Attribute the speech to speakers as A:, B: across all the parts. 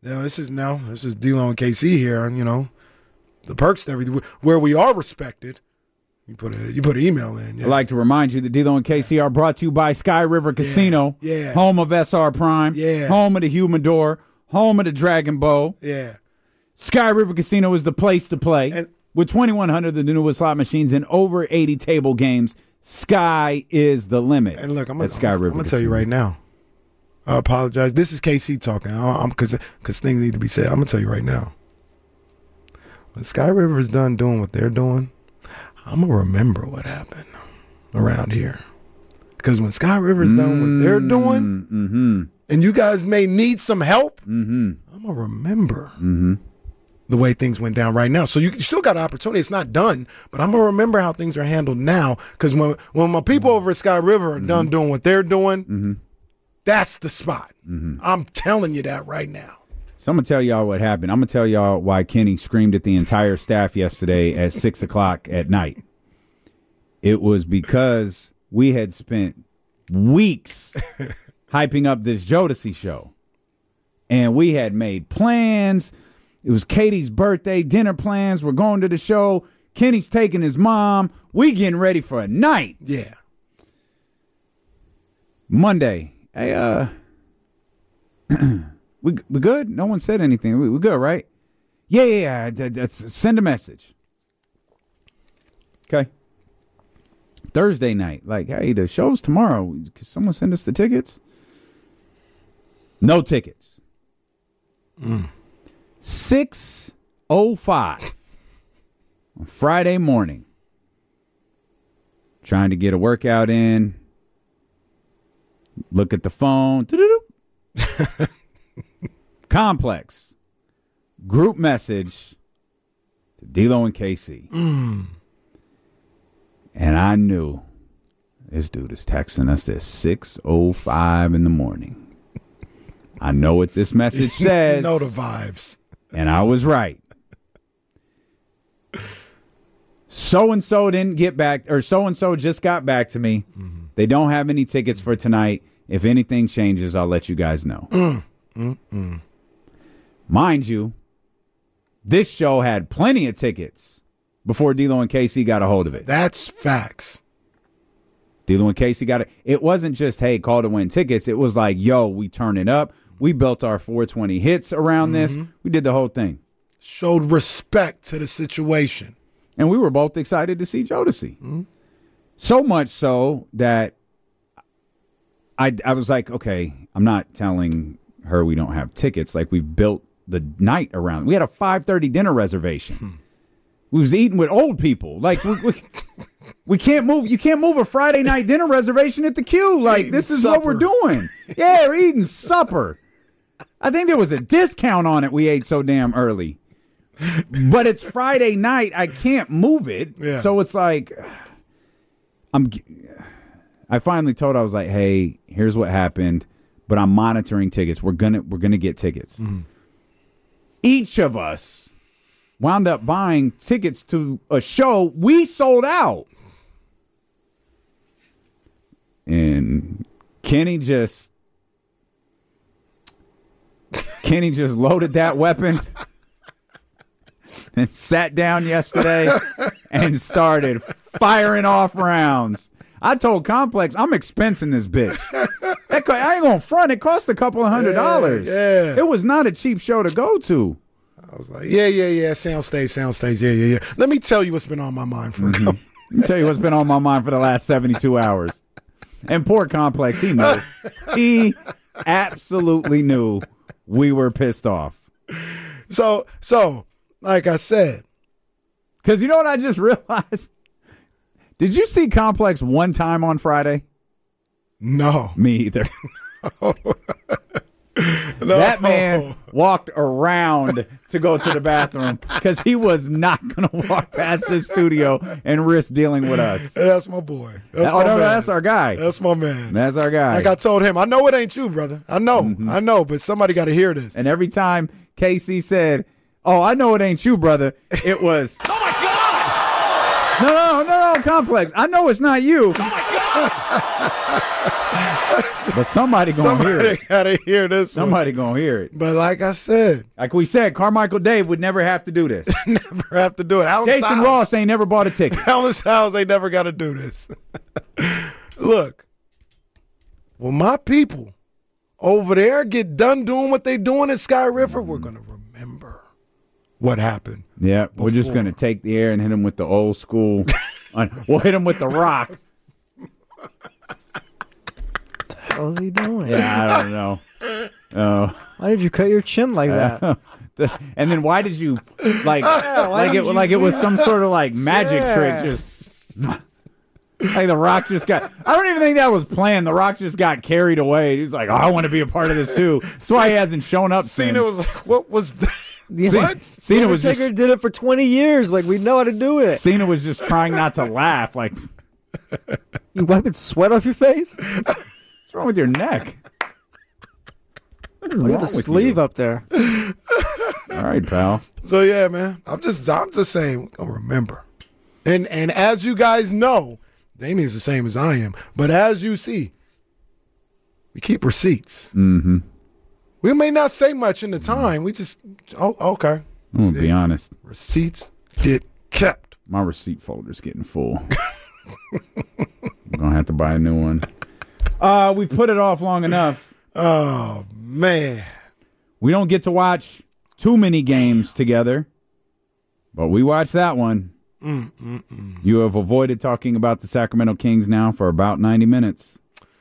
A: This is D-Lo and KC here. The perks to everything. Where we are respected, you put an email in. Yeah.
B: I'd like to remind you that D-Lo and KC are brought to you by Sky River Casino, home of SR Prime, home of the Humidor, home of the Dragon Bow.
A: Yeah.
B: Sky River Casino is the place to play. With 2,100 of the newest slot machines and over 80 table games, Sky is the limit.
A: And look, I'm going to tell you right now. I apologize. This is KC talking because things need to be said. I'm going to tell you right now. When Sky River is done doing what they're doing, I'm going to remember what happened around here. Because when Sky River is done what they're doing, and you guys may need some help, I'm going to remember the way things went down right now. So you still got an opportunity. It's not done, but I'm going to remember how things are handled now. Because when my people over at Sky River are done doing what they're doing, that's the spot. I'm telling you that right now.
B: So I'm going to tell y'all what happened. I'm going to tell y'all why Kenny screamed at the entire staff yesterday at 6 o'clock at night. It was because we had spent weeks hyping up this Jodeci show. And we had made plans. It was Katie's birthday, dinner plans. We're going to the show. Kenny's taking his mom. We getting ready for a night.
A: Yeah.
B: Monday. Hey, we good? No one said anything. We good, right? Yeah. Send a message. Okay. Thursday night. Like, hey, the show's tomorrow. Can someone send us the tickets? No tickets. 6:05 on Friday morning. Trying to get a workout in. Look at the phone. Complex. Group message to D-Lo and KC. And I knew this dude is texting us at 6:05 in the morning. I know what this message says.
A: Know the vibes.
B: And I was right. So-and-so didn't get back, or so-and-so just got back to me. They don't have any tickets for tonight. If anything changes, I'll let you guys know. Mind you, this show had plenty of tickets before D-Lo and KC got a hold of it.
A: That's facts.
B: D-Lo and KC got it. It wasn't just, hey, call to win tickets. It was like, yo, we turn it up. We built our 420 hits around this. We did the whole thing.
A: Showed respect to the situation.
B: And we were both excited to see Jodeci. So much so that I was like, okay, I'm not telling her we don't have tickets. Like, we've built the night around. We had a 5:30 dinner reservation. We was eating with old people. Like, we can't move. You can't move a Friday night dinner reservation at the Q. Like, this is supper. What we're doing. Yeah, we're eating supper. I think there was a discount on it. We ate so damn early. But it's Friday night. I can't move it. Yeah. So it's like, I finally told her, I was like, hey, here's what happened, but I'm monitoring tickets. We're gonna get tickets. Each of us wound up buying tickets to a show we sold out. And Kenny just loaded that weapon and sat down yesterday and started firing off rounds. I told Complex, I'm expensing this bitch. I ain't gonna front. It cost a couple of $100.
A: Yeah.
B: It was not a cheap show to go to.
A: I was like, yeah. Soundstage. Yeah. Let me tell you what's been on my mind for a couple.
B: Let me tell you what's been on my mind for the last 72 hours. And poor Complex, he knew. He absolutely knew we were pissed off.
A: So, like I said.
B: Because you know what I just realized? Did you see Complex one time on Friday?
A: No.
B: Me either.
A: No.
B: That man walked around to go to the bathroom because he was not going to walk past this studio and risk dealing with us.
A: And that's my boy. That's
B: our guy.
A: That's my man.
B: That's our guy.
A: Like I told him, I know it ain't you, brother. I know, but somebody got to hear this.
B: And every time KC said, oh, I know it ain't you, brother, it was,
C: oh, my God!
B: No, Complex. I know it's not you.
C: Oh, my God!
B: But somebody gonna hear
A: Somebody
B: it.
A: gotta hear this one.
B: Somebody gonna hear it.
A: But like I said,
B: Like we said, Carmichael Dave would never have to do this.
A: never have to do it. Alan
B: Jason
A: Styles,
B: Ross ain't never bought a ticket.
A: Alan Styles ain't never got to do this. Look, when my people over there get done doing what they doing at Sky River, we're gonna remember what happened.
B: Yeah, we're just
A: Before.
B: gonna take the air and hit him with the old school. We'll hit him with the rock.
C: What the hell is he doing?
B: Yeah, I don't know. Oh.
C: Why did you cut your chin like that?
B: And then why did you like
C: why did you
B: it was some sort of like magic
C: Yeah.
B: trick? Just like the Rock just got. I don't even think that was planned. The Rock just got carried away. He was like, "Oh, I want to be a part of this too." That's why he hasn't shown up.
A: Cena was like, "What was that?"
C: Yeah.
A: What?
B: Cena was
C: Undertaker
B: just
C: did it for 20 years. Like, we know how to do it.
B: Cena was just trying not to laugh. Like,
C: You wiping sweat off your face?
B: what's wrong with your neck? What's
C: You
B: wrong
C: have a
B: with
C: sleeve
B: you?
C: up there.
B: All right, pal.
A: So yeah, man. I'm just saying, we're gonna remember. And as you guys know, Damien's the same as I am. But as you see, we keep receipts.
B: Mm-hmm.
A: We may not say much in the time. We just okay.
B: I'm gonna be honest.
A: Receipts get kept.
B: My receipt folder's getting full. I'm gonna have to buy a new one. We put it off long enough.
A: Oh man.
B: We don't get to watch too many games together, but we watched that one. You have avoided talking about the Sacramento Kings now for about 90 minutes.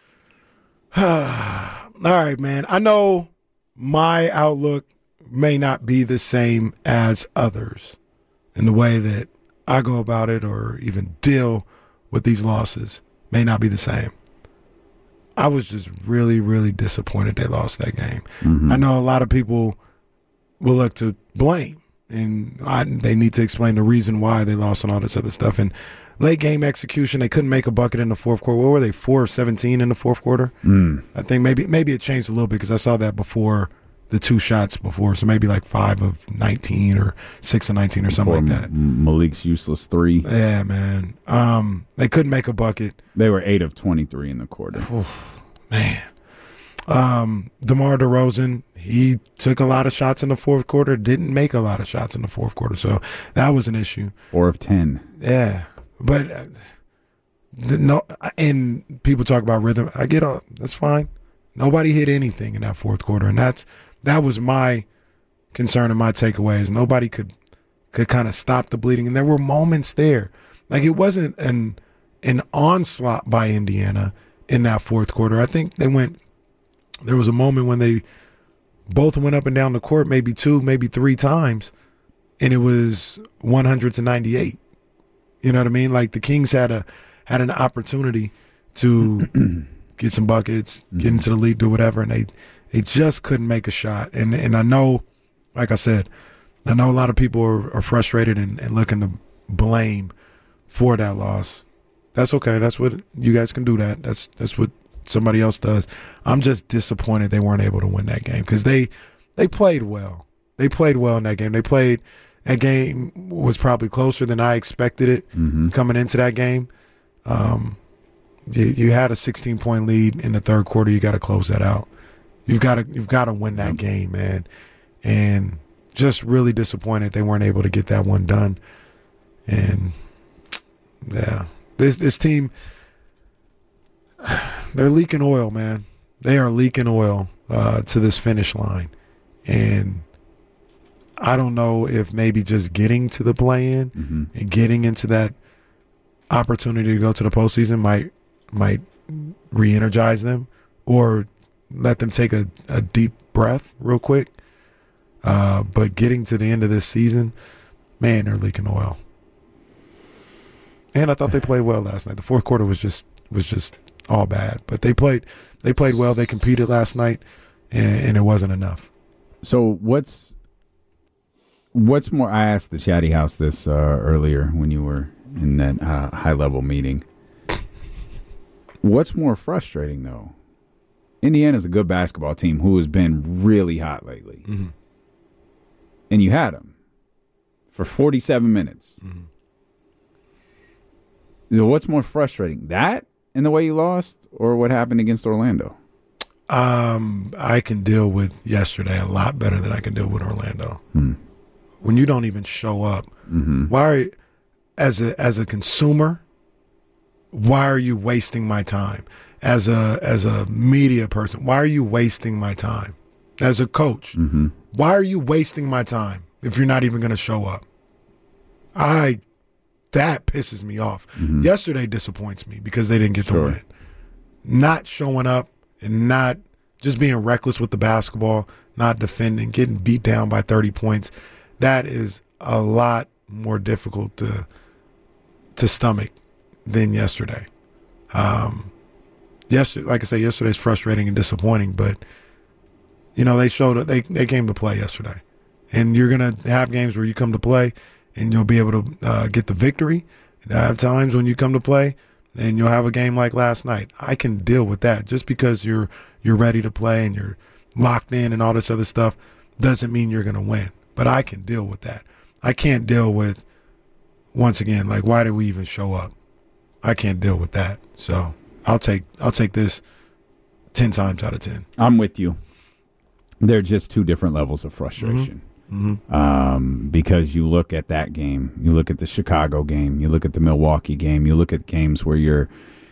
A: All right, man. I know my outlook may not be the same as others in the way that I go about it or even deal with these losses may not be the same. I was just really, really disappointed they lost that game. I know a lot of people will look to blame, and they need to explain the reason why they lost and all this other stuff. And late game execution, they couldn't make a bucket in the fourth quarter. What were they, 4 of 17 in the fourth quarter? I think maybe it changed a little bit because I saw that before the 2 shots before, so maybe like 5 of 19 or 6 of 19 or something like that.
B: Malik's useless 3.
A: Yeah, man. They couldn't make a bucket.
B: They were 8 of 23 in the quarter.
A: Man. DeMar DeRozan, he took a lot of shots in the fourth quarter, didn't make a lot of shots in the fourth quarter, so that was an issue.
B: 4 of 10.
A: Yeah, but no, and people talk about rhythm. I get all that's fine. Nobody hit anything in that fourth quarter, and that was my concern and my takeaway is nobody could kind of stop the bleeding. And there were moments there, like it wasn't an onslaught by Indiana in that fourth quarter. I think there was a moment when they both went up and down the court, maybe 2, maybe 3 times, and it was 100-98. You know what I mean? Like the Kings had an opportunity to get some buckets, get into the lead, do whatever, and they just couldn't make a shot. And I know, like I said, I know a lot of people are frustrated and looking to blame for that loss. That's okay. That's what you guys can do. That's what somebody else does. I'm just disappointed they weren't able to win that game because they played well. They played well in that game. That game was probably closer than I expected it coming into that game. You had a 16-point lead in the third quarter. You got to close that out. You've got to win that game, man. And just really disappointed they weren't able to get that one done. And yeah, this team, they're leaking oil, man. They are leaking oil to this finish line. And I don't know if maybe just getting to the play-in and getting into that opportunity to go to the postseason might re-energize them or let them take a deep breath real quick. But getting to the end of this season, man, they're leaking oil. And I thought they played well last night. The fourth quarter was just all bad, but they played well. They competed last night, and it wasn't enough.
B: So what's more? I asked the Chatty House this earlier when you were in that high level meeting. What's more frustrating though? Indiana's a good basketball team who has been really hot lately, and you had them for 47 minutes. So what's more frustrating, that and the way you lost, or what happened against Orlando?
A: I can deal with yesterday a lot better than I can deal with Orlando. When you don't even show up, why are you, as a consumer, why are you wasting my time? As a media person, why are you wasting my time? As a coach, why are you wasting my time if you're not even going to show up? That pisses me off. Yesterday disappoints me because they didn't get the win. Not showing up and not just being reckless with the basketball, not defending, getting beat down by 30 points, that is a lot more difficult to stomach than yesterday. Yesterday, like I say, yesterday's frustrating and disappointing, but they showed they came to play yesterday, and you're gonna have games where you come to play and you'll be able to get the victory. And have times when you come to play and you'll have a game like last night. I can deal with that. Just because you're ready to play and you're locked in and all this other stuff doesn't mean you're gonna win. But I can deal with that. I can't deal with, once again, like, why did we even show up? I can't deal with that. So I'll take this 10 times out of 10.
B: I'm with you. They're just two different levels of frustration. Because you look at that game, you look at the Chicago game, you look at the Milwaukee game, you look at games where you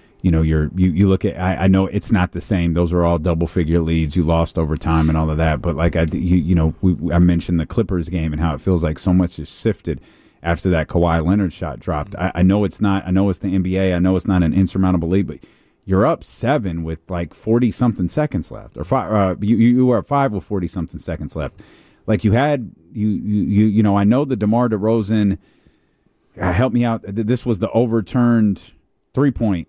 B: look at. I know it's not the same. Those are all double figure leads. You lost overtime and all of that. But like I mentioned the Clippers game and how it feels like so much is sifted after that Kawhi Leonard shot dropped. I know it's not. I know it's the NBA. I know it's not an insurmountable lead, but you're up 7 with like 40-something seconds left, or 5. You were up 5 with 40-something seconds left. Like you had I know the DeMar DeRozan. Help me out. This was the overturned 3-point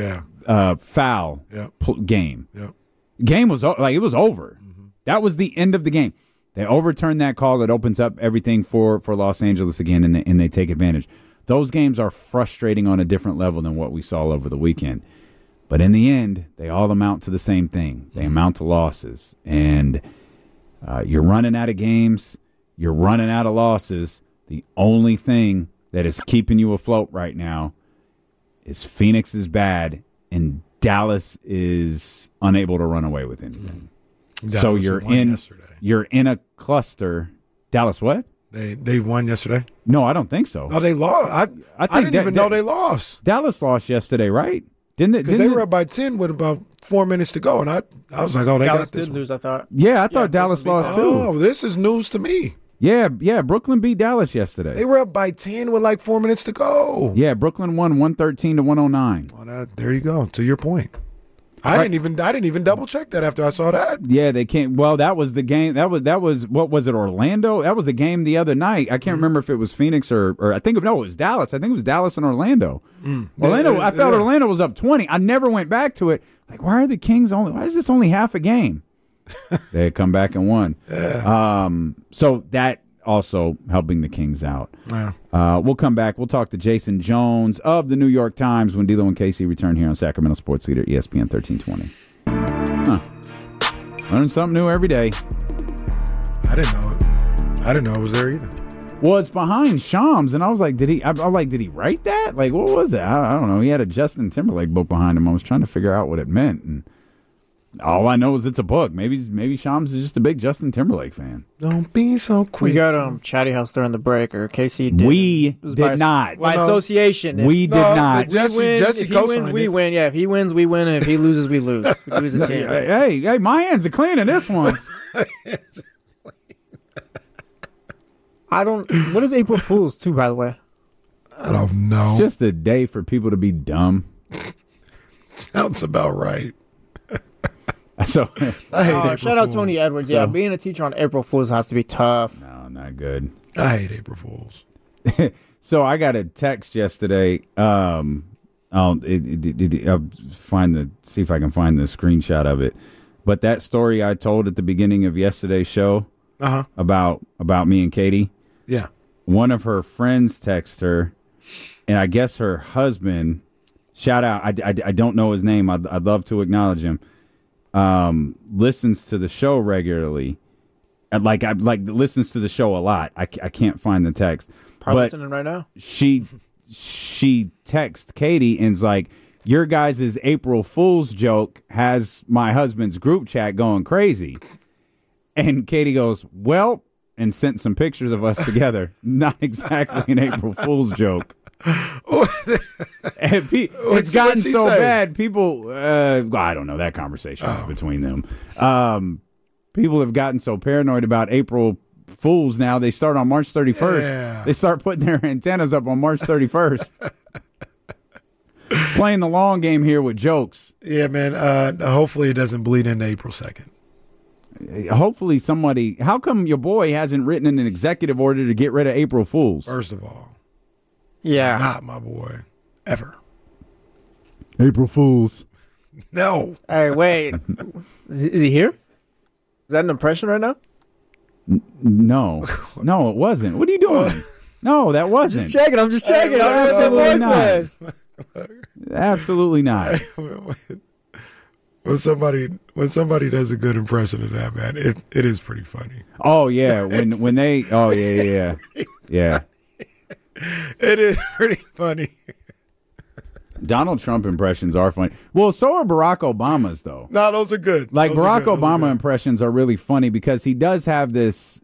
B: foul game. Yep. Game was like it was over. That was the end of the game. They overturned that call. That opens up everything for Los Angeles again, and they take advantage. Those games are frustrating on a different level than what we saw over the weekend. But in the end, they all amount to the same thing. They amount to losses. And you're running out of games. You're running out of losses. The only thing that is keeping you afloat right now is Phoenix is bad and Dallas is unable to run away with anything. So you're in a cluster. Dallas what?
A: They won yesterday?
B: No, I don't think so.
A: No, they lost. I didn't even know they lost.
B: Dallas lost yesterday, right? Didn't it?
A: Because they were up by 10 with about 4 minutes to go, and I was like, oh, they
C: Dallas
A: got this
C: did
A: one.
C: lose, I thought.
B: Yeah, I thought Dallas lost too.
A: Oh, this is news to me.
B: Yeah, Brooklyn beat Dallas yesterday.
A: They were up by 10 with like 4 minutes to go.
B: Yeah, Brooklyn won 113 to 109.
A: Well, there you go. To your point. I didn't even double check that after I saw that.
B: Yeah, they can't. Well, that was the game. That was what was it? Orlando. That was the game the other night. I can't remember if it was Phoenix or it was Dallas. I think it was Dallas and Orlando. Orlando. I felt Orlando was up 20. I never went back to it. Like, why are the Kings only? Why is this only half a game? They had come back and won. Yeah. So that also helping the Kings out.
A: Yeah.
B: We'll come back. We'll talk to Jason Jones of the New York Times when D'Lo and Casey return here on Sacramento Sports Leader ESPN 1320. Learn something new every day.
A: I didn't know it. I didn't know it was there either.
B: Well, it's behind Shams, and I was like, did he write that? Like, what was that? I don't know. He had a Justin Timberlake book behind him. I was trying to figure out what it meant, and all I know is it's a book. Maybe Shams is just a big Justin Timberlake fan.
A: Don't be so quick.
C: We got Chatty House during the break, or Casey did.
B: We did not.
C: By association.
B: We did not.
A: Jesse
C: if he wins, we win. Yeah, if he wins, we win, and if he loses, we lose. We lose a team.
B: Hey, my hands are clean in this one.
C: What is April Fool's too, by the way?
A: I don't know.
B: It's just a day for people to be dumb.
A: Sounds about right.
B: So
A: I hate April
C: shout out
A: Fools.
C: Tony Edwards. Yeah, being a teacher on April Fool's has to be tough.
B: No, not good.
A: I hate April Fools.
B: So I got a text yesterday. I'll see if I can find the screenshot of it. But that story I told at the beginning of yesterday's show about me and Katie.
A: Yeah.
B: One of her friends texted her, and I guess her husband. Shout out. I don't know his name. I'd love to acknowledge him. Listens to the show regularly. Listens to the show a lot. I can't find the text.
C: Probably listening right now.
B: She texts Katie and's like, your guys' April Fool's joke has my husband's group chat going crazy. And Katie goes, well, and sent some pictures of us together. Not exactly an April Fool's joke. And it's gotten so bad. People, I don't know, that conversation was between them. People have gotten so paranoid about April Fools now. They start on March 31st.
A: Yeah.
B: They start putting their antennas up on March 31st. Playing the long game here with jokes.
A: Yeah, man. Hopefully it doesn't bleed into April 2nd.
B: Hopefully somebody. How come your boy hasn't written an executive order to get rid of April Fools?
A: First of all,
C: Yeah.
A: not my boy. Ever.
B: April Fools.
A: No.
C: Hey, wait. Is he here? Is that an impression right now?
B: No, it wasn't. What are you doing? No, that wasn't.
C: Just checking. I'm just checking. I don't know
B: Absolutely
C: if the voice
B: not.
C: was.
B: Absolutely not.
A: When somebody does a good impression of that, man, it is pretty funny.
B: Oh yeah, when they. Oh yeah.
A: It is pretty funny.
B: Donald Trump impressions are funny. Well, so are Barack Obama's though.
A: No, those are good.
B: Like
A: Those are
B: Barack
A: good. Those are
B: Obama
A: good.
B: impressions are really funny because he does have this.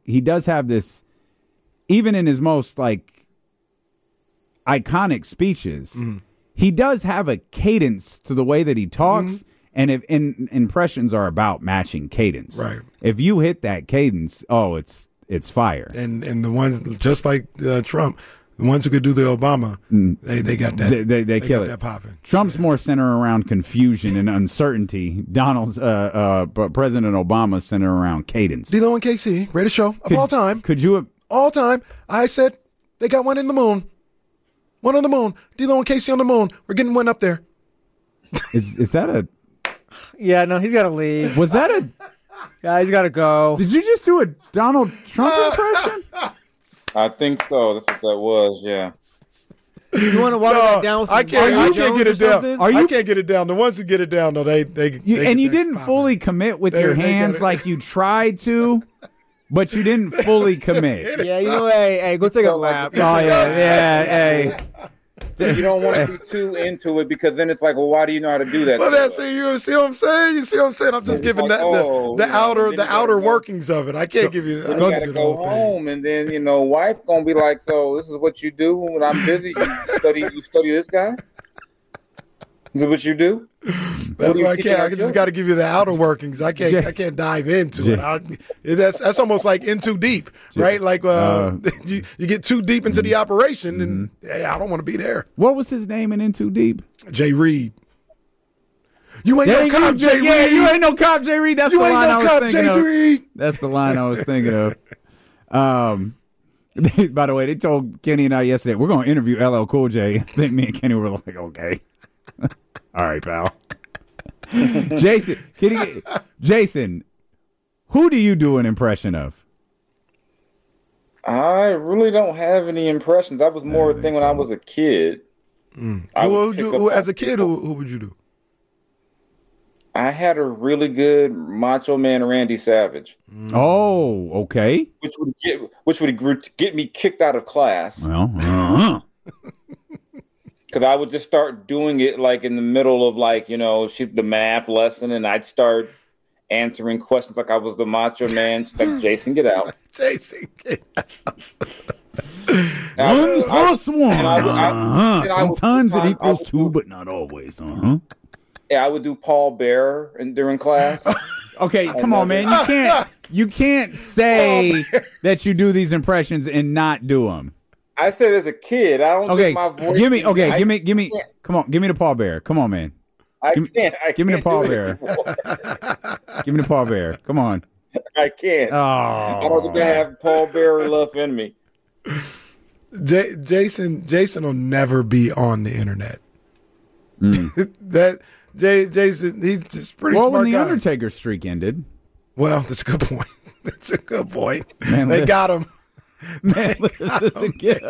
B: Even in his most like iconic speeches, he does have a cadence to the way that he talks. And if impressions are about matching cadence,
A: Right.
B: If you hit that cadence, it's fire.
A: And the ones just like Trump, the ones who could do the Obama, they got that.
B: They kill
A: got
B: it.
A: that popping.
B: Trump's more centered around confusion and uncertainty. But President Obama's centered around cadence.
A: D-Lo and KC, greatest show of all time.
B: Could you have?
A: All time. I said they got one in the moon. One on the moon. D-Lo and KC on the moon. We're getting one up there.
B: Is that a?
C: Yeah, no, he's got to leave.
B: Was that a?
C: Yeah, he's got to go.
B: Did you just do a Donald Trump impression?
D: I think so. That's what that was. Yeah.
C: You want to water that down with some
A: I can't
C: J.R.
A: get
C: Jones
A: it
C: or
A: down.
C: something?
B: Are you-
A: I can't get it down. The ones who get it down, though, they
B: You didn't fully commit with your
A: They
B: hands
A: gotta-
B: like you tried to, but you didn't fully commit.
C: Yeah, you know, hey, go take a lap.
B: Oh yeah, hey.
D: You don't want to be too into it because then it's like, well, why do you know how to do that?
A: Well, that's you see what I'm saying. You see what I'm saying. I'm just giving
D: like,
A: that
D: oh,
A: the
D: you know,
A: outer
D: then you
A: the
D: gotta
A: outer
D: go.
A: workings of it. I can't give you. I
D: You
A: can't
D: gotta
A: do the
D: go
A: whole thing.
D: home, and then wife gonna be like, so this is what you do when I'm busy. You study this guy. Is it what you do?
A: That's
D: do you
A: why I
D: teach
A: can't.
D: our
A: I just
D: children?
A: got to give you the outer workings. I can't dive into it. That's almost like in too deep, right? Like you get too deep into the operation, and I don't want to be there.
B: What was his name in Too Deep?
A: Jay Reed. You ain't no cop, Jay Reed.
B: Yeah, you ain't no cop, Jay Reed. That's
A: You
B: the
A: ain't
B: line
A: no
B: I was
A: cop,
B: thinking
A: Jay
B: of.
A: Reed.
B: That's the line I was thinking of. By the way, they told Kenny and I yesterday, we're going to interview LL Cool J. I think me and Kenny were like, okay. All right, pal. Jason, who do you do an impression of?
D: I really don't have any impressions. That was more a thing when I was a kid. I would pick up
A: As a
D: on
A: kid,
D: people.
A: who would you do?
D: I had a really good Macho Man Randy Savage,
B: Oh, okay.
D: which would get me kicked out of class
B: Well,
D: because I would just start doing it like in the middle of the math lesson, and I'd start answering questions like I was the Macho Man. She's like, Jason, get out.
A: Jason.
B: One plus one.
D: and I would-
B: Sometimes it
D: I
B: equals
D: would
B: two,
D: do-
B: but not always.
D: Yeah, I would do Paul Bearer during class.
B: Okay, come on, man. You can't say that you do these impressions and not do them.
D: I said as a kid, I don't
B: Okay,
D: think my voice.
B: give me.
D: I
B: Give me.
D: can't.
B: Come on, give me the Paul Bear. Come on, man.
D: I
B: give me-
D: can't.
B: give me the
D: can't
B: Paul
D: do it
B: Bearer.
D: anymore.
B: Give me the Paul Bear. Come on.
D: I can't. I don't think I
B: Oh,
D: have Paul Bearer left in me.
A: Jason will never be on the internet. Jason, he's just pretty
B: well,
A: smart
B: when the
A: guy.
B: Undertaker streak ended,
A: Well, that's a good point. That's a good point.
B: Man,
A: they
B: let-
A: got him.
B: man, this is a gift.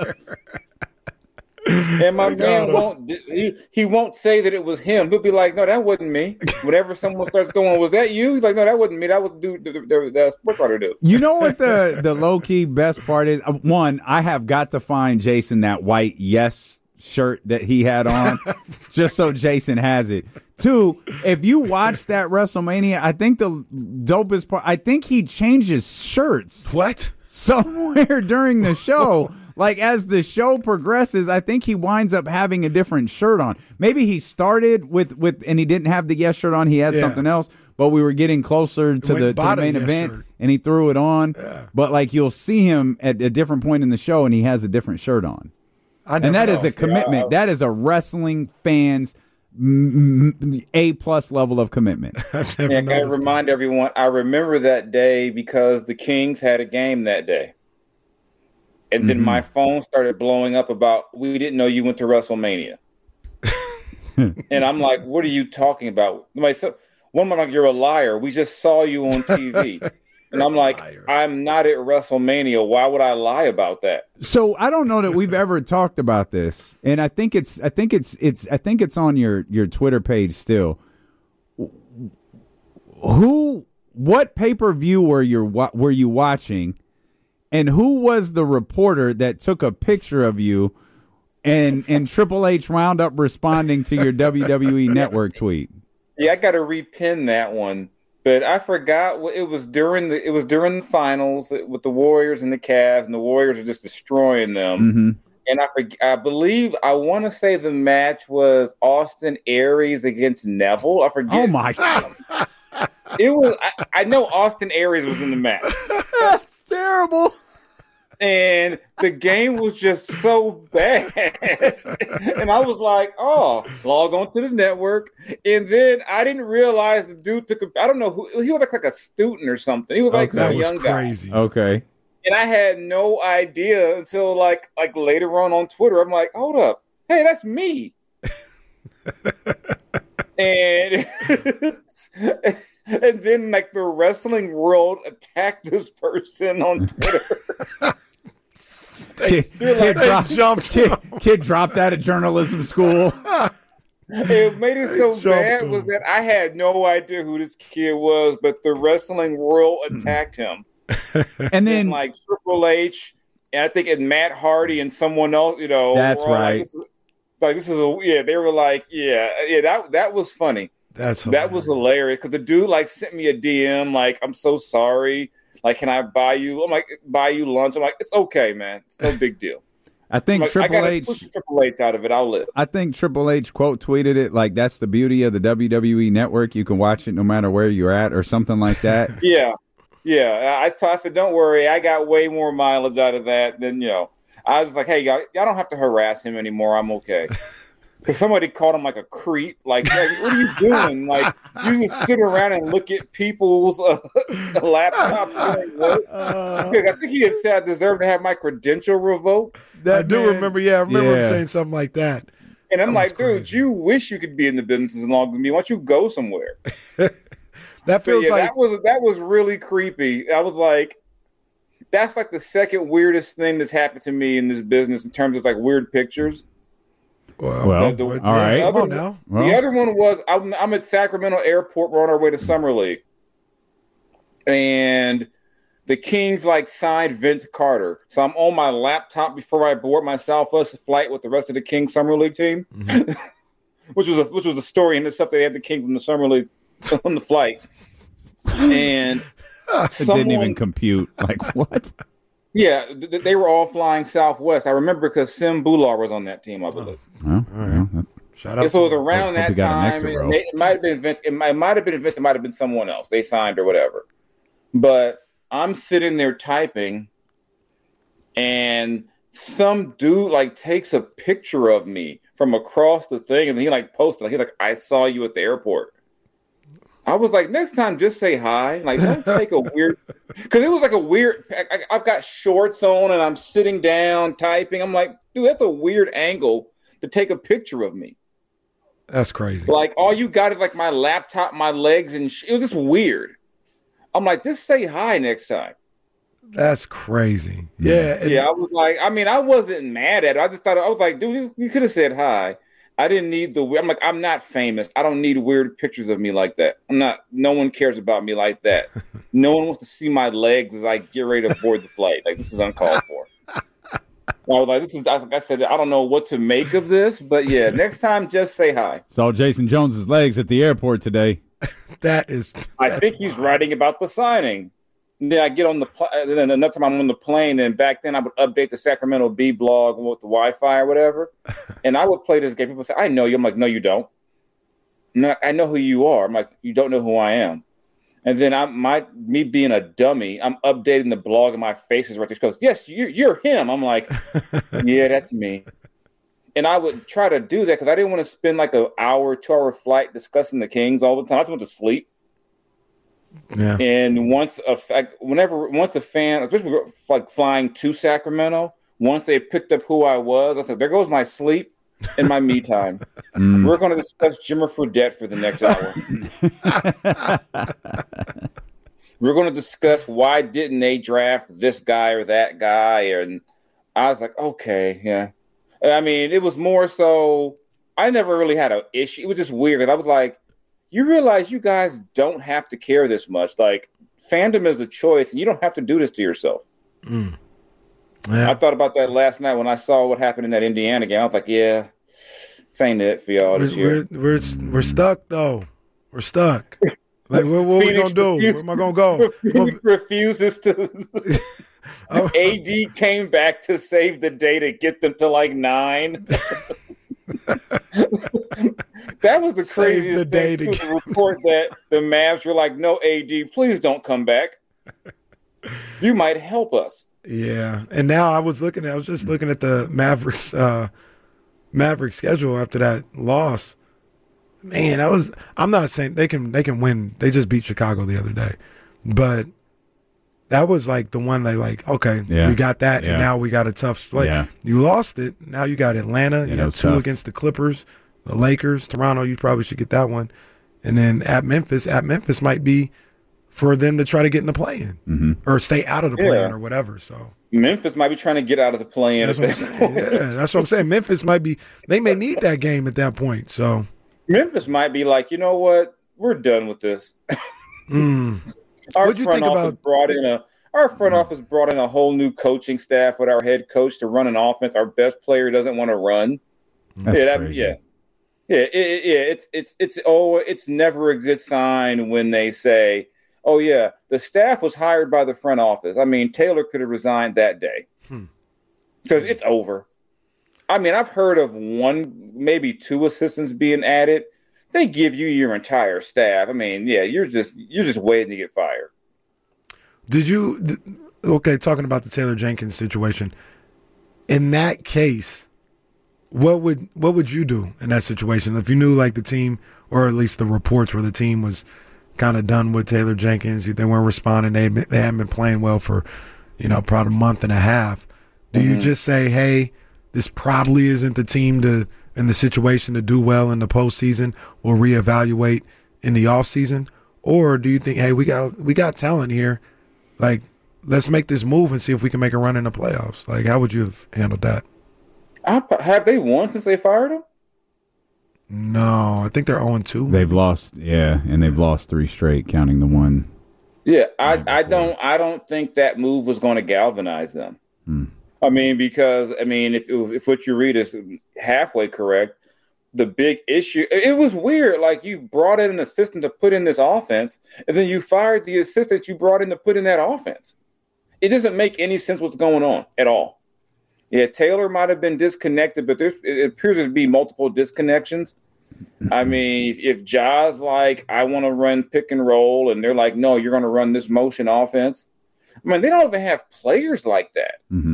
D: And my man won't. He won't say that it was him. He'll be like, "No, that wasn't me." Whenever someone starts going, "Was that you?" He's like, "No, that wasn't me. That was the sports writer do."
B: You know what the low key best part is? One, I have got to find Jason that white yes shirt that he had on, just so Jason has it. 2, if you watch that WrestleMania, I think the dopest part, I think he changes shirts
A: What?
B: somewhere during the show. Like, as the show progresses, I think he winds up having a different shirt on. Maybe he started with and he didn't have the Yes shirt on. He had something else, but we were getting closer to the main event, and he threw it on. Yeah. But, like, you'll see him at a different point in the show, and he has a different shirt on. And that is a commitment. That is a wrestling fan's A+ level of commitment.
D: I gotta remind everyone, I remember that day because the Kings had a game that day. And then my phone started blowing up about, we didn't know you went to WrestleMania. And I'm like, what are you talking about? One like, you're a liar. We just saw you on TV. And I'm like, I'm not at WrestleMania. Why would I lie about that?
B: So I don't know that we've ever talked about this, and I think it's on your Twitter page still. What pay-per-view were you watching? And who was the reporter that took a picture of you and Triple H wound up responding to your WWE Network tweet?
D: Yeah, I got to repin that one, but I forgot. It was during the finals with the Warriors and the Cavs, and the Warriors are just destroying them. And I believe I want to say the match was Austin Aries against Neville. I forget.
B: Oh my God!
D: It was. I know Austin Aries was in the match.
B: That's terrible.
D: And the game was just so bad. And I was like, oh, log on to the network. And then I didn't realize the dude took I don't know who, he was like a student or something. He was like some young
A: crazy.
D: guy.
B: Okay. And
D: I had no idea until like later on Twitter. I'm like, hold up. Hey, that's me. And and then like the wrestling world attacked this person on Twitter.
B: Kid dropped out of journalism school.
D: It made it so bad was that I had no idea who this kid was, but the wrestling world attacked him.
B: And then
D: like Triple H, and I think and Matt Hardy and someone else,
B: That's right.
D: This is they were like, that was funny. That was hilarious because the dude like sent me a DM like, I'm so sorry. Like, can I buy you? I'm like, buy you lunch. I'm like, it's okay, man. It's no big deal.
B: I think
D: like,
B: Triple H
D: out of it. I'll live.
B: I think Triple H quote tweeted it like, that's the beauty of the WWE Network. You can watch it no matter where you're at or something like that.
D: Yeah. I said, don't worry. I got way more mileage out of that than, I was like, hey, y'all don't have to harass him anymore. I'm okay. Because somebody called him like a creep. Like, what are you doing? Like, you just sit around and look at people's laptops. I think he had said I deserve to have my credential revoked.
A: I do remember. Yeah, I remember him saying something like that.
D: And I'm like, dude, you wish you could be in the business as long as me. Why don't you go somewhere?
A: That feels like
D: that was really creepy. I was like, that's like the second weirdest thing that's happened to me in this business in terms of like weird pictures.
B: Well, all right.
A: Come on now.
D: The other one was I'm at Sacramento Airport. We're on our way to Summer League, and the Kings like signed Vince Carter. So I'm on my laptop before I board my Southwest flight with the rest of the Kings Summer League team, which was a story in itself. They had the Kings in the Summer League on the flight, and
B: it didn't even compute. Like what?
D: Yeah, they were all flying Southwest. I remember because Sim Bular was on that team, I believe.
B: Oh, all right.
A: Shout out.
D: If it was around that time, it might have been Vince. It might have been Vince. It might have been someone else. They signed or whatever. But I'm sitting there typing, and some dude like takes a picture of me from across the thing, and he like posted. He like, I saw you at the airport. I was like, next time, just say hi. Like, don't take a weird, because it was like a weird. I've got shorts on and I'm sitting down typing. I'm like, dude, that's a weird angle to take a picture of me.
A: That's crazy.
D: Like, all you got is like my laptop, my legs, and it was just weird. I'm like, just say hi next time.
A: That's crazy. Yeah.
D: Yeah. I was like, I mean, I wasn't mad at it. I just thought, I was like, dude, you could have said hi. I didn't need I'm like, I'm not famous. I don't need weird pictures of me like that. No one cares about me like that. No one wants to see my legs as I get ready to board the flight. Like, this is uncalled for. I was like, this is, like I said, I don't know what to make of this, but yeah, next time just say hi.
B: Saw Jason Jones's legs at the airport today.
D: I think he's writing about the signing. And then I get on then another time I'm on the plane, and back then I would update the Sacramento Bee blog with the Wi-Fi or whatever, and I would play this game. People say, I know you. I'm like, no, you don't. No, I know who you are. I'm like, you don't know who I am. And then me being a dummy, I'm updating the blog and my face is right there. She goes, yes, you're him. I'm like, yeah, that's me. And I would try to do that because I didn't want to spend like an hour, 2-hour flight discussing the Kings all the time. I just went to sleep.
A: Yeah.
D: And once a fan, especially like flying to Sacramento, once they picked up who I was, I said, there goes my sleep and my me time. We're going to discuss Jimmer Fredette for the next hour. We're going to discuss why didn't they draft this guy or that guy. And I was like, okay, yeah. I mean, it was more so I never really had an issue. It was just weird because I was like, you realize you guys don't have to care this much. Like, fandom is a choice, and you don't have to do this to yourself. Yeah. I thought about that last night when I saw what happened in that Indiana game. I was like, yeah, this ain't it for y'all this year.
A: We're stuck, though. We're stuck. Like, what we going to do? Where am I going to go?
D: Phoenix refuses to. AD came back to save the day to get them to, like, 9. That was the craziest thing to report that the Mavs were like, no, AD, please don't come back. You might help us.
A: Yeah. And now I was just looking at the Mavericks schedule after that loss. Man, I'm not saying they can win. They just beat Chicago the other day. But that was like the one they like, okay, we got that, and now we got a tough play. Yeah. You lost it. Now you got Atlanta. You got 2 against the Clippers, the Lakers, Toronto. You probably should get that one. And then at Memphis might be for them to try to get in the play-in or stay out of the play-in or whatever. So
D: Memphis might be trying to get out of the play-in.
A: That's what I'm saying. That's what I'm saying. Memphis might be. They may need that game at that point. So
D: Memphis might be like, you know what? We're done with this. Our front office brought in a whole new coaching staff with our head coach to run an offense our best player doesn't want to run. It's never a good sign when they say, oh yeah, the staff was hired by the front office. I mean, Taylor could have resigned that day because it's over. I mean, I've heard of 1, maybe 2 assistants being added. They give you your entire staff. I mean, yeah, you're just waiting to get fired.
A: Talking about the Taylor Jenkins situation, in that case, what would you do in that situation if you knew like the team, or at least the reports where the team was kind of done with Taylor Jenkins, they weren't responding, they hadn't been playing well for, probably a month and a half. Do you just say, hey, this probably isn't the team in the situation to do well in the postseason, or reevaluate in the offseason? Or do you think, hey, we got talent here, like, let's make this move and see if we can make a run in the playoffs? Like, how would you have handled that?
D: Have they won since they fired him?
A: No, I think they're 0-2.
B: They've lost, and they've lost 3 straight, counting the one.
D: Yeah, I don't think that move was going to galvanize them. I mean, because if what you read is halfway correct, the big issue, it was weird. Like, you brought in an assistant to put in this offense, and then you fired the assistant you brought in to put in that offense. It doesn't make any sense what's going on at all. Yeah, Taylor might have been disconnected, but it appears to be multiple disconnections. I mean, if Ja's like, I want to run pick and roll, and they're like, no, you're going to run this motion offense. I mean, they don't even have players like that.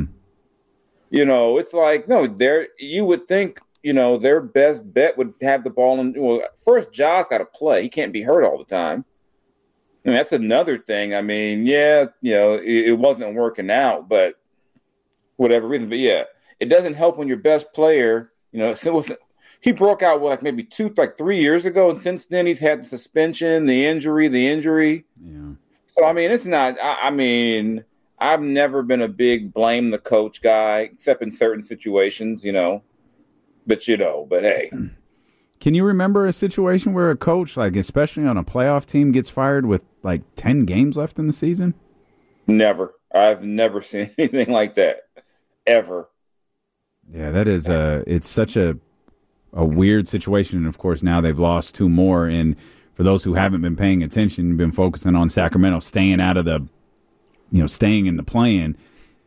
D: It's like, no, you would think, their best bet would have the ball. First, Ja's got to play. He can't be hurt all the time. And that's another thing. I mean, it wasn't working out, but whatever reason. But yeah, it doesn't help when your best player, he broke out maybe 3 years ago, and since then he's had the suspension, the injury. Yeah. So I mean, it's not. I mean, I've never been a big blame the coach guy, except in certain situations, But hey.
B: Can you remember a situation where a coach, like especially on a playoff team, gets fired with like 10 games left in the season?
D: Never. I've never seen anything like that, ever.
B: Yeah, that is it's such a weird situation. And, of course, now they've lost 2 more. And for those who haven't been paying attention, been focusing on Sacramento staying out of the, staying in the play-in,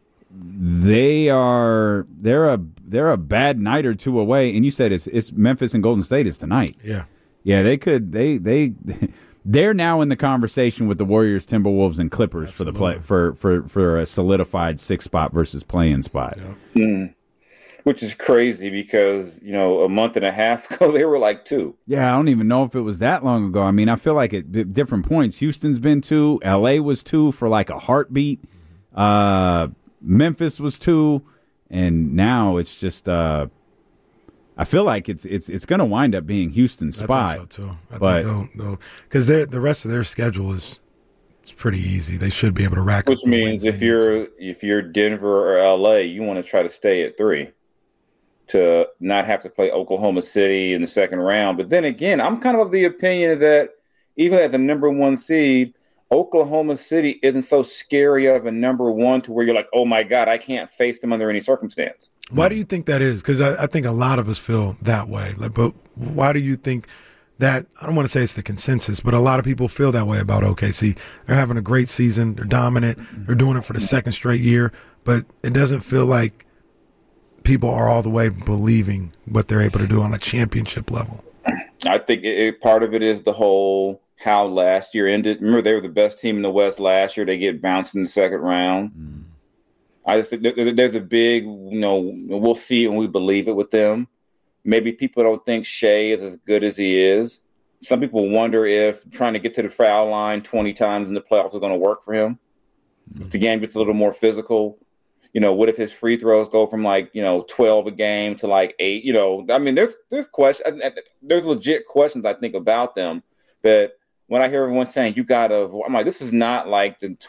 B: they're a bad night or 2 away. And you said it's Memphis and Golden State is tonight.
A: Yeah.
B: Yeah, they're now in the conversation with the Warriors, Timberwolves, and Clippers
A: Absolutely.
B: for the play for a solidified 6th spot versus play-in spot.
A: Yeah.
D: Mm. Which is crazy because, a month and a half ago, they were like 2.
B: Yeah, I don't even know if it was that long ago. I mean, I feel like at different points, Houston's been 2, LA was 2 for like a heartbeat, Memphis was 2, and now it's just I feel like it's going to wind up being Houston's spot.
A: I think so too. I think they'll because the rest of their schedule is pretty easy. They should be able to rack up.
D: Which means if you're Denver or LA, you want to try to stay at 3 to not have to play Oklahoma City in the second round. But then again, I'm kind of the opinion that even at the number 1 seed, Oklahoma City isn't so scary of a number 1 to where you're like, oh my God, I can't face them under any circumstance.
A: Why do you think that is? Because I think a lot of us feel that way. But why do you think that? I don't want to say it's the consensus, but a lot of people feel that way about OKC. They're having a great season. They're dominant. They're doing it for the 2nd straight year. But it doesn't feel like people are all the way believing what they're able to do on a championship level.
D: I think part of it is the whole how last year ended. Remember, they were the best team in the West last year. They get bounced in the second round. Mm. I just think there's a big, we'll see it and we believe it with them. Maybe people don't think Shea is as good as he is. Some people wonder if trying to get to the foul line 20 times in the playoffs is going to work for him. Mm-hmm. If the game gets a little more physical, what if his free throws go from 12 a game to 8? I mean, there's questions. There's legit questions I think about them. But when I hear everyone saying I'm like, this is not like the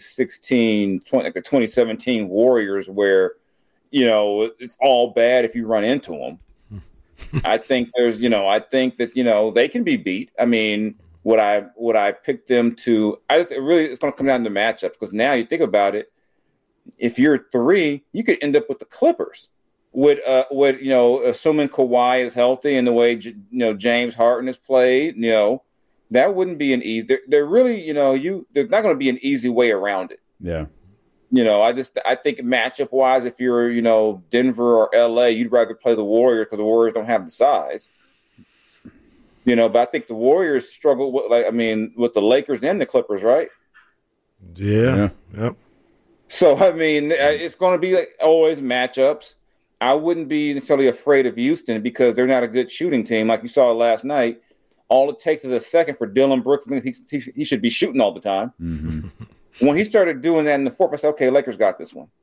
D: 2017 Warriors where, it's all bad if you run into them. I think I think that, they can be beat. I mean, would I pick them to, it's going to come down to matchups because now you think about it, if you're 3, you could end up with the Clippers with assuming Kawhi is healthy and the way, James Harden has played, that wouldn't be an easy. They're really, there's not going to be an easy way around it.
B: Yeah.
D: I think matchup wise, if you're, Denver or LA, you'd rather play the Warriors because the Warriors don't have the size. But I think the Warriors struggle with, with the Lakers and the Clippers, right?
A: Yeah. Yep.
D: So, it's going to be always matchups. I wouldn't be necessarily afraid of Houston because they're not a good shooting team. Like you saw last night, all it takes is a second for Dylan Brooks. He should be shooting all the time. Mm-hmm. When he started doing that in the 4th, I said, okay, Lakers got this one.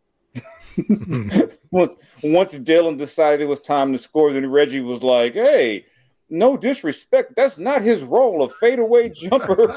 D: Once Dylan decided it was time to score, then Reggie was like, hey, no disrespect. That's not his role, a fadeaway jumper.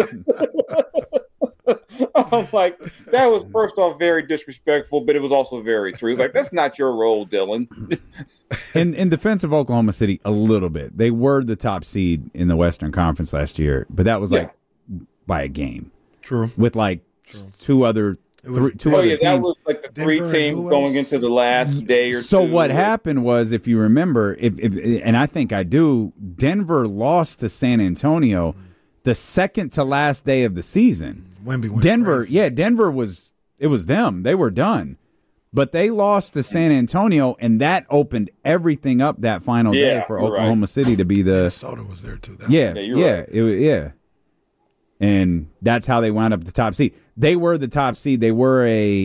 D: I'm like, that was first off very disrespectful, but it was also very true. Like, that's not your role, Dylan.
B: In defense of Oklahoma City, a little bit. They were the top seed in the Western Conference last year, but that was by a game.
A: True.
B: With two other teams.
D: That was like the Denver 3 teams going into the last day or 2.
B: So what happened was, if you remember, and I think I do, Denver lost to San Antonio the second to last day of the season. Denver was them. They were done. But they lost to San Antonio, and that opened everything up that final day for Oklahoma City to be the
A: Minnesota was there too.
B: Right. And that's how they wound up the top seed. They were the top seed. They were a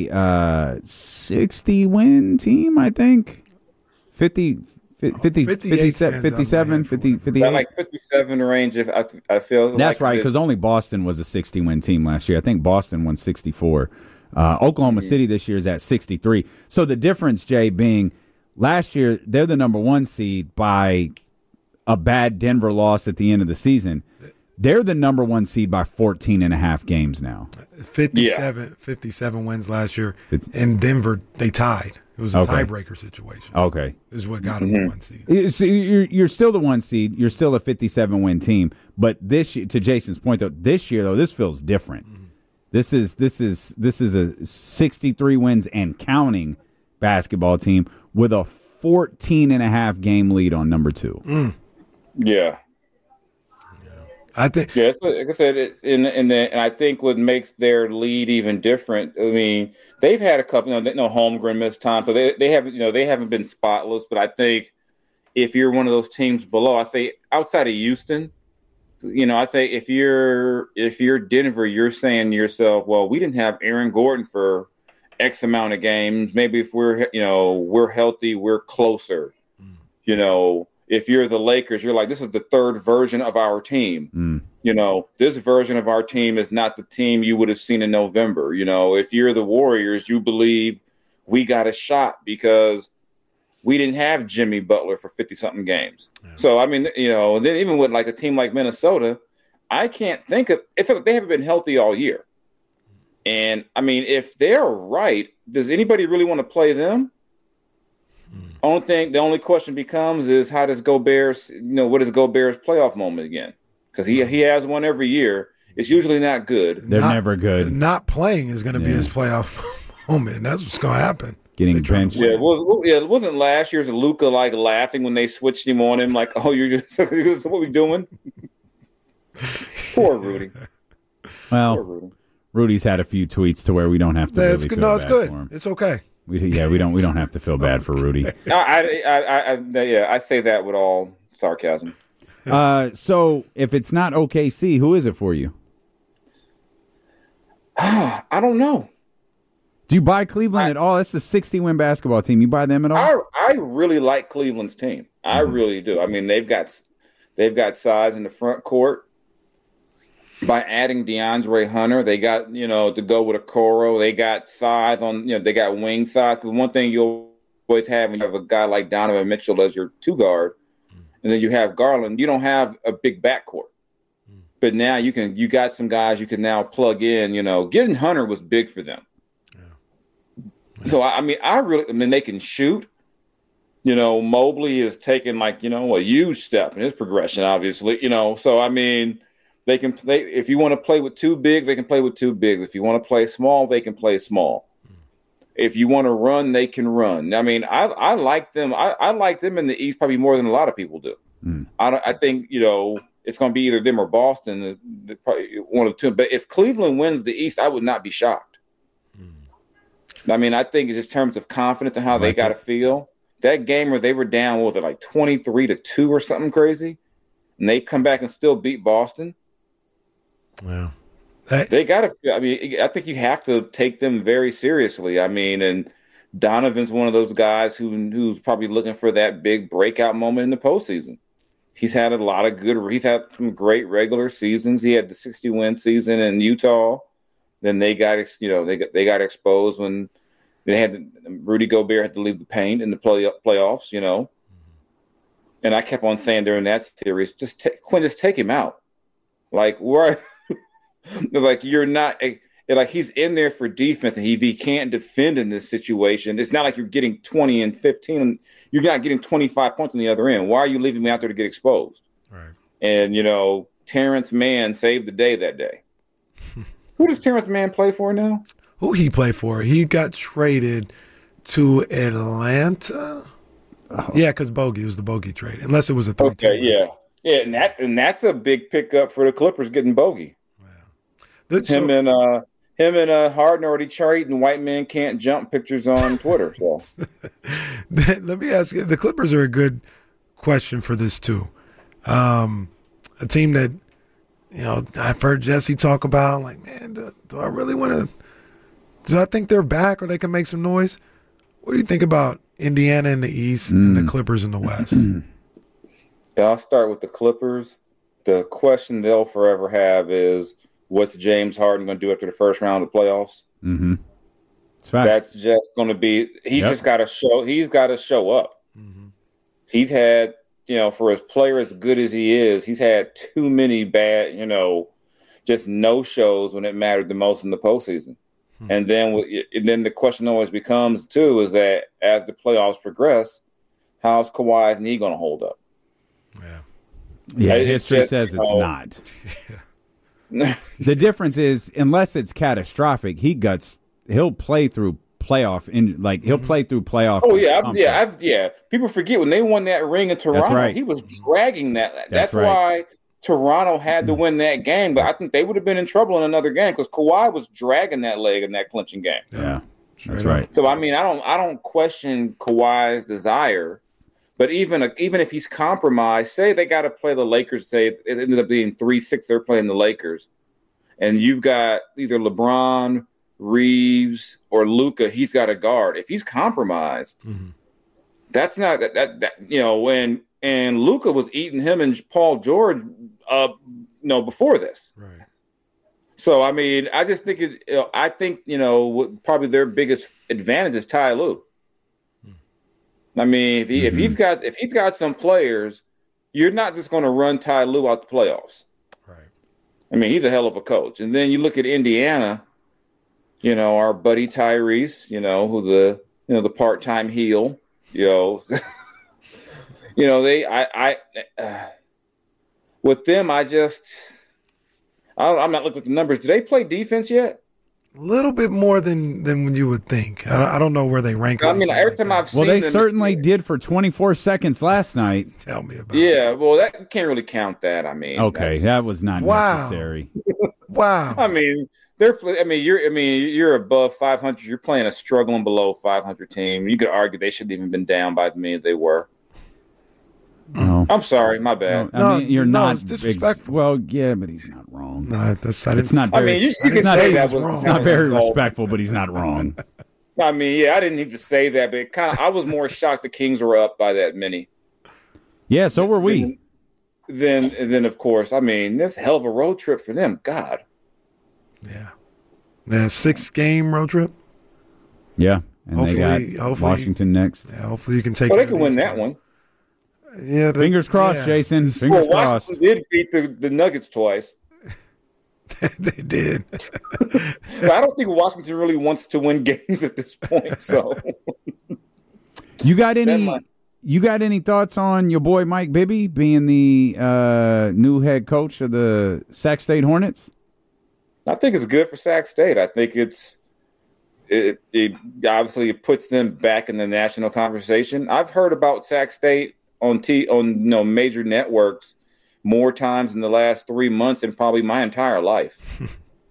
B: 60-win team, I think. 50, 57, 58.
D: Like 57 range, if I feel.
B: That's right, because only Boston was a 60-win team last year. I think Boston won 64. Oklahoma City this year is at 63. So the difference, Jay, being last year, they're the number 1 seed by a bad Denver loss at the end of the season. They're the number 1 seed by 14.5 games now.
A: 57 wins last year. In Denver, they tied. It was a tiebreaker situation.
B: Okay.
A: This is what got them the 1 seed.
B: So you're still the 1 seed. You're still a 57-win team. But this year, to Jason's point, though, this year, this feels different. Mm-hmm. This is a 63 wins and counting basketball team with a 14.5 game lead on number 2.
D: Yeah.
A: I think.
D: Yeah, like I said, and I think what makes their lead even different. I mean, they've had a couple, Holmgren missed time, so they haven't been spotless. But I think if you're one of those teams below, I say outside of Houston, I say if you're Denver, you're saying to yourself, well, we didn't have Aaron Gordon for X amount of games. Maybe if we're healthy, we're closer. If you're the Lakers, you're like, this is the third version of our team. This version of our team is not the team you would have seen in November. If you're the Warriors, you believe we got a shot because we didn't have Jimmy Butler for 50-something games. Yeah. So, I mean, then even with like a team like Minnesota, I can't think of – it's like they haven't been healthy all year. And, I mean, if they're right, does anybody really want to play them? The only question becomes is how does Gobert's, what is Gobert's playoff moment again? Because he has one every year. It's usually not good.
B: They're never good.
A: Not playing is going to be his playoff moment. That's what's going to happen.
B: Getting drenched.
D: Yeah, it wasn't last year's Luka like laughing when they switched him on him, like, oh, you're just what we doing? Poor Rudy.
B: Well,
D: Poor Rudy.
B: Rudy's had a few tweets to where we don't have to.
A: It's good. No, it's good. It's okay.
B: We don't have to feel bad for Rudy.
D: I say that with all sarcasm.
B: So if it's not OKC, who is it for you?
D: I don't know.
B: Do you buy Cleveland at all? That's a 60-win basketball team. You buy them at all?
D: I really like Cleveland's team. I really do. I mean, they've got size in the front court. By adding DeAndre Hunter, they got, to go with Okoro. They got size on, they got wing size. Because one thing you'll always have when you have a guy like Donovan Mitchell as your 2-guard, and then you have Garland, you don't have a big backcourt. But now you got some guys you can now plug in, Getting Hunter was big for them. Yeah. So, I mean, they can shoot. Mobley is taking a huge step in his progression, obviously, So, I mean, they can play. If you want to play with 2 bigs, they can play with 2 bigs. If you want to play small, they can play small. If you want to run, they can run. I mean, I like them. I like them in the East probably more than a lot of people do. I think it's going to be either them or Boston, probably one of the two. But if Cleveland wins the East, I would not be shocked. I mean, I think it's just in terms of confidence and how they got to feel. That game where they were down, what was it, like 23-2 or something crazy, and they come back and still beat Boston.
A: Wow.
D: They got to – I mean, I think you have to take them very seriously. I mean, and Donovan's one of those guys who's probably looking for that big breakout moment in the postseason. He's had a lot of good – he's had some great regular seasons. He had the 60-win season in Utah. Then they got they got exposed when they had Rudy Gobert had to leave the paint in the playoffs, And I kept on saying during that series, just take him out. Like, where – like you're not like he's in there for defense, and if he can't defend in this situation, it's not like you're getting 20 and 15. You're not getting 25 points on the other end. Why are you leaving me out there to get exposed?
A: Right.
D: And Terrence Mann saved the day that day. Who does Terrence Mann play for now?
A: Who he play for? He got traded to Atlanta. Oh. Yeah, because Bogey was the Bogey trade, unless it was a 3-2.
D: Okay, yeah, and that's a big pickup for the Clippers getting Bogey. Him and Harden already trading white men can't jump pictures on Twitter. So
A: let me ask you: the Clippers are a good question for this too. A team that I've heard Jesse talk about. Like, man, do I really want to? Do I think they're back or they can make some noise? What do you think about Indiana in the East and the Clippers in the West?
D: Yeah, I'll start with the Clippers. The question they'll forever have is, what's James Harden going to do after the first round of the playoffs?
B: Mm-hmm.
D: That's just going to be – he's just got to show – he's got to show up. Mm-hmm. He's had, for a player as good as he is, he's had too many bad, just no-shows when it mattered the most in the postseason. Mm-hmm. And then the question always becomes, too, is that as the playoffs progress, how's Kawhi's knee going to hold up?
B: Yeah, history says it's not. The difference is, unless it's catastrophic, he'll play through playoff. He'll play through playoff.
D: Oh yeah, People forget when they won that ring in Toronto.
B: Right.
D: He was dragging that. That's right. Why Toronto had to win that game. But I think they would have been in trouble in another game because Kawhi was dragging that leg in that clinching game.
B: Yeah, that's right.
D: So I mean, I don't question Kawhi's desire. But even if he's compromised, say they got to play the Lakers, say it ended up being 3-6, they're playing the Lakers, and you've got either LeBron, Reeves, or Luka, he's got a guard. If he's compromised, that's not that when Luka was eating him and Paul George, before this. Right. So I mean, I just think probably their biggest advantage is Ty Lue. I mean, if he's got some players, you're not just going to run Ty Lue out the playoffs. Right. I mean, he's a hell of a coach. And then you look at Indiana, our buddy Tyrese, who the part-time heel, with them, I'm not looking at the numbers. Do they play defense yet?
A: A little bit more than when you would think. I don't know where they rank.
D: I mean, every time I've seen
B: them, they certainly did for 24 seconds last night.
A: Tell me about
D: it. Well, that can't really count that. I mean,
B: okay, that was not necessary.
A: Wow.
D: I mean, you're above 500. You're playing a struggling below 500 team. You could argue they shouldn't even been down by the minute they were.
B: No.
D: I'm sorry, my bad.
B: No, I mean, you're not
A: disrespectful.
B: Well, yeah, but he's not wrong.
A: No,
B: it's not very.
D: I mean, you can say that was.
B: It's not very respectful, but he's not wrong.
D: I mean, yeah, I didn't even say that, but I was more shocked the Kings were up by that many.
B: Yeah, so were we.
D: Then of course, I mean, that's a hell of a road trip for them. God.
A: Yeah. 6-game road trip.
B: Yeah, and hopefully, they got Washington next.
A: Yeah, hopefully you can take.
D: Well, they can win that one.
A: Yeah,
B: fingers crossed, Jason. Fingers crossed.
D: Washington did beat the Nuggets twice.
A: They did.
D: But I don't think Washington really wants to win games at this point. So,
B: you got any thoughts on your boy Mike Bibby being the new head coach of the Sac State Hornets?
D: I think it's good for Sac State. I think it obviously puts them back in the national conversation. I've heard about Sac State on major networks more times in the last 3 months than probably my entire life.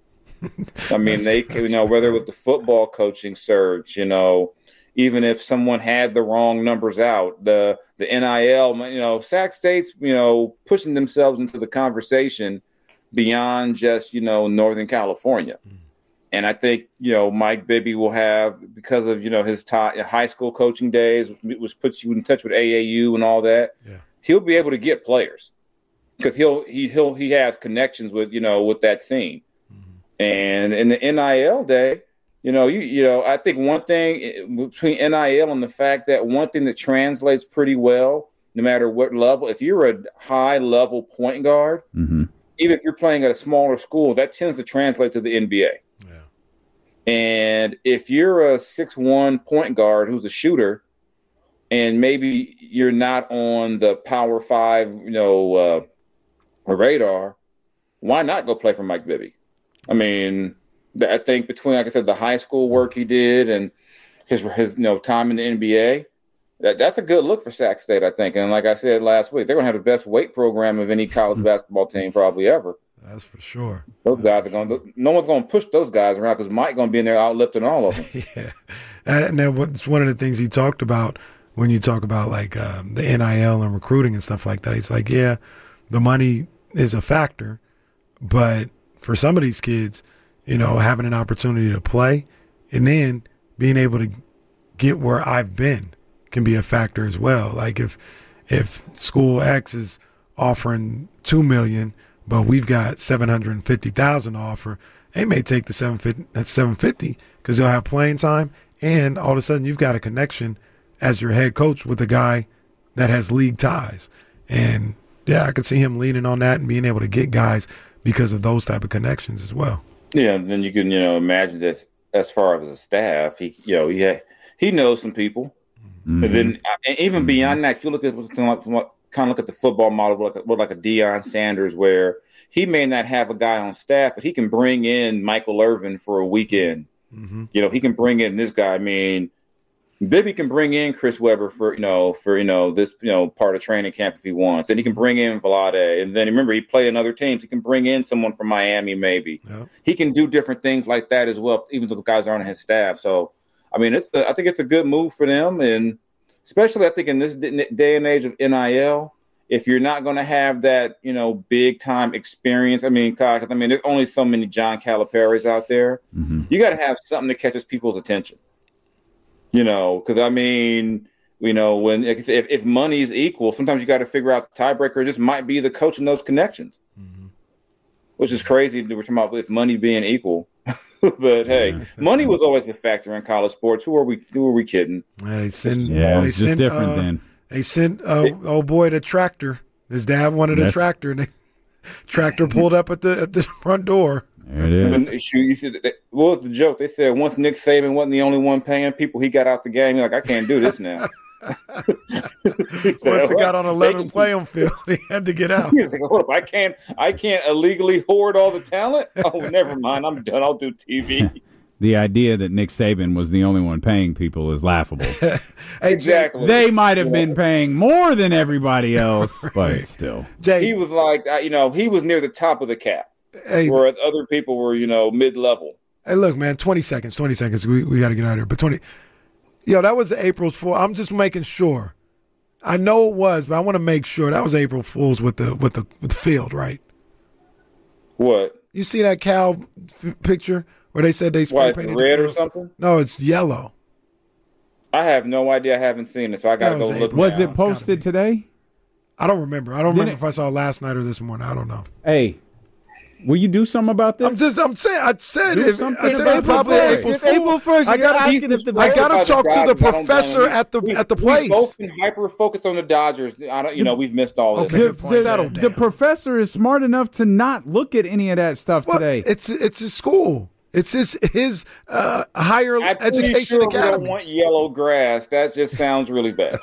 D: I mean, whether it was the football coaching surge, even if someone had the wrong numbers out, the NIL, Sac State's, pushing themselves into the conversation beyond just, Northern California. And I think, Mike Bibby will have, because of, his high school coaching days, which puts you in touch with AAU and all that, he'll be able to get players because he has connections with, with that scene. And in the NIL day, I think one thing between NIL and the fact that one thing that translates pretty well, no matter what level, if you're a high level point guard, even if you're playing at a smaller school, that tends to translate to the NBA. And if you're a 6'1" point guard who's a shooter, and maybe you're not on the Power 5, radar, why not go play for Mike Bibby? I mean, I think between, like I said, the high school work he did and his time in the NBA, that's a good look for Sac State, I think. And like I said last week, they're going to have the best weight program of any college basketball team probably ever.
A: That's for sure.
D: Those guys are no one's going to push those guys around because Mike's going to be in there outlifting all of them.
A: Yeah. And that's one of the things he talked about when you talk about like the NIL and recruiting and stuff like that. He's like, yeah, the money is a factor, but for some of these kids, having an opportunity to play and then being able to get where I've been can be a factor as well. Like if school X is offering $2 million, but we've got $750,000 to offer, they may take the $750 because they'll have playing time, and all of a sudden you've got a connection as your head coach with a guy that has league ties. And yeah, I could see him leaning on that and being able to get guys because of those type of connections as well. Yeah,
D: and then you can imagine that as far as the staff, he knows some people. But then even beyond that, you look at kind of look at the football model, like a Deion Sanders, where he may not have a guy on staff, but he can bring in Michael Irvin for a weekend
A: Mm-hmm.
D: You know, he can bring in this guy. I mean, Bibby can bring in Chris Webber for this part of training camp if he wants, and he can bring in Vlade. And then remember, he played in other teams. He can bring in someone from Miami, maybe. Yep. He can do different things like that as well, even though the guys aren't on his staff. So, I mean, I think it's a good move for them, and especially I think in this day and age of NIL, if you're not going to have that, big time experience, I mean, there's only so many John Calipari's out there.
B: Mm-hmm.
D: You got to have something that catches people's attention. Because when if money is equal, sometimes you got to figure out the tiebreaker just might be the coach and those connections, which is crazy. We're talking about with money being equal, but hey, money was always a factor in college sports. Who are we kidding?
B: It's just different then.
A: They sent old boy the tractor. His dad wanted a tractor, and the tractor pulled up at the front door.
B: There it is.
D: You said, what was the joke? They said once Nick Saban wasn't the only one paying people, he got out the game. He's like, I can't do this now.
A: Once he got on a level playing field, he had to get out.
D: Like, hold up, I can't illegally hoard all the talent. Oh, never mind. I'm done. I'll do TV.
B: The idea that Nick Saban was the only one paying people is laughable.
D: Exactly.
B: They might have been paying more than everybody else, but still.
D: He was like, he was near the top of the cap.
A: Hey,
D: whereas other people were, mid-level.
A: Hey, look, man, 20 seconds. We got to get out of here. But that was April's Fool. I'm just making sure. I know it was, but I want to make sure that was April Fool's with the field, right?
D: What?
A: You see that Cal picture where they said they spray painted
D: red or something?
A: No, it's yellow.
D: I have no idea. I haven't seen it, so I got to go look.
B: Was it posted today?
A: I don't remember. I don't remember if I saw it last night or this morning. I don't know.
B: Hey. Will you do something about this?
A: I'm saying. I said
C: probably April 1st. I
A: gotta talk to the professor at the place.
D: We've both been hyper focused on the Dodgers. We've missed all this.
B: The professor is smart enough to not look at any of that stuff today.
A: It's his school. It's his higher education academy.
D: We don't want yellow grass. That just sounds really bad.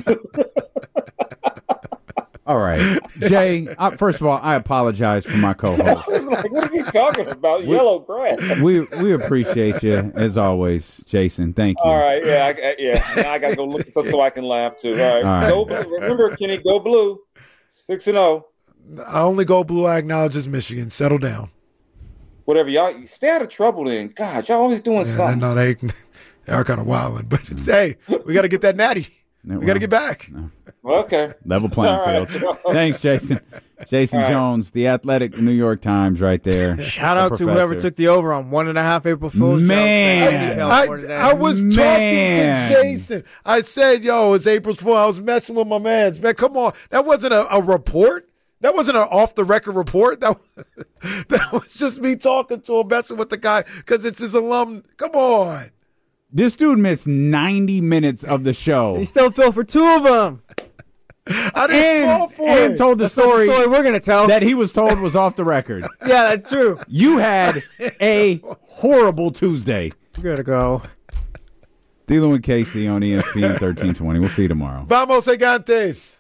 B: All right, Jay. First of all, I apologize for my co-host.
D: I was like, what are you talking about? Yellow grass.
B: We appreciate you as always, Jason. Thank you.
D: All right, Now I got to go look so I can laugh too. All right. Go blue. Remember, Kenny, go blue. 6-0.
A: I only go blue. I acknowledge it's Michigan. Settle down.
D: Whatever, y'all stay out of trouble. Then, God, y'all always doing something.
A: No, they are kind of wilding, but hey, we got to get that natty. We got to get back.
B: No.
D: Okay.
B: Level playing field. Thanks, Jason. Jason Jones, The Athletic, The New York Times, right there.
C: Shout out to whoever took the over on 1.5 April Fool's.
B: Man,
A: I was talking to Jason. I said, "Yo, it's April's Fool." I was messing with my mans. Man, come on. That wasn't a report. That wasn't an off-the-record report. That was just me talking to him, messing with the guy because it's his alum. Come on.
B: This dude missed 90 minutes of the show.
C: He still fell for 2 of them.
A: I didn't fall for it.
B: And told the story
C: we're going to tell.
B: That he was told was off the record.
C: Yeah, that's true.
B: You had a horrible Tuesday.
C: Gotta go.
B: Dealing with Casey on ESPN 1320. We'll see you tomorrow.
A: Vamos, gigantes.